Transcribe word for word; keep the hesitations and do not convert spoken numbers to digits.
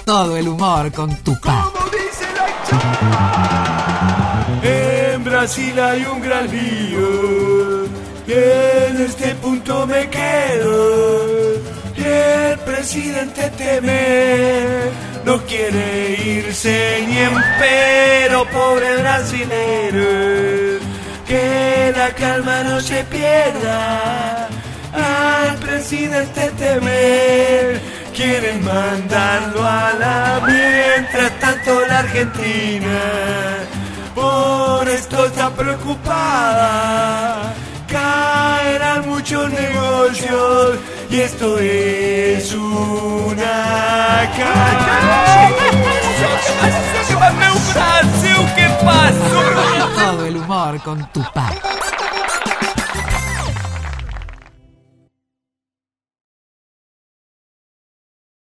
Todo el humor con Tupac. En Brasil hay un gran lío y en este punto me quedo. Y el presidente Temer no quiere irse ni en pero, pobre brasilero. Que la calma no se pierda. Al presidente Temer quieren mandarlo a la. Mientras tanto la Argentina por esto está preocupada. Caerán muchos negocios y esto es una caca. Todo el humor con Tupac.